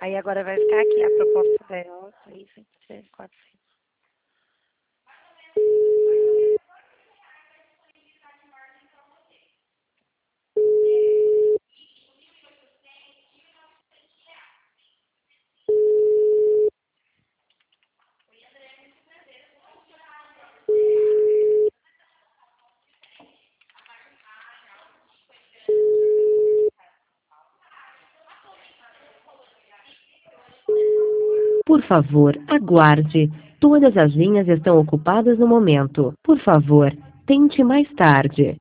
Aí agora vai ficar aqui a proposta dela. 3, 5, 6, 4, 5. Por favor, aguarde. Todas as linhas estão ocupadas no momento. Por favor, tente mais tarde.